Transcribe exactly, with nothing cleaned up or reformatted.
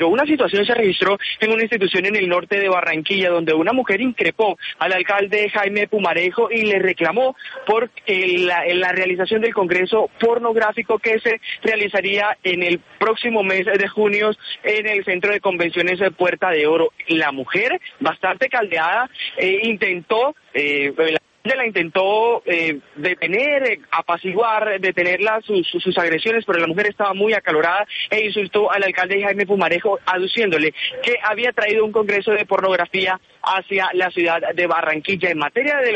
Una situación se registró en una institución en el norte de Barranquilla, donde una mujer increpó al alcalde Jaime Pumarejo y le reclamó por eh, la, la realización del Congreso pornográfico que se realizaría en el próximo mes de junio en el Centro de Convenciones de Puerta de Oro. La mujer, bastante caldeada, eh, intentó... Eh, la la intentó eh, detener, eh, apaciguar, detenerla sus, sus, sus agresiones, pero la mujer estaba muy acalorada e insultó al alcalde Jaime Pumarejo, aduciéndole que había traído un congreso de pornografía hacia la ciudad de Barranquilla. En materia de